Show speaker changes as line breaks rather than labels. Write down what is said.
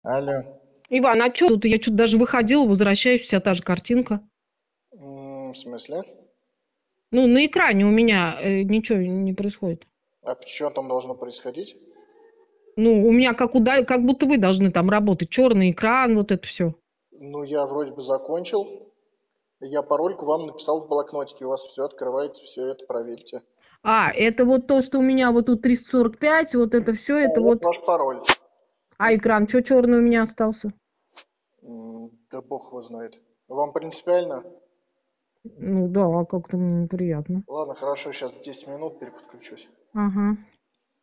Алло.
Иван, а что тут? Я что-то даже выходила, возвращаюсь, вся та же картинка.
В смысле?
Ну, на экране у меня ничего не происходит.
А что там должно происходить?
Ну, у меня как будто вы должны там работать. Черный экран, вот это все.
Ну, я вроде бы закончил. Я парольку вам написал в блокнотике. У вас все открывается, все это проверьте.
А, это вот то, что у меня вот тут 345, вот это все,
Да,
это
вот
вот.
ваш пароль.
А экран, что черный у меня остался?
Да бог его знает. Вам принципиально?
Ну да, как-то мне неприятно.
Ладно, хорошо, сейчас 10 минут переподключусь.
Ага.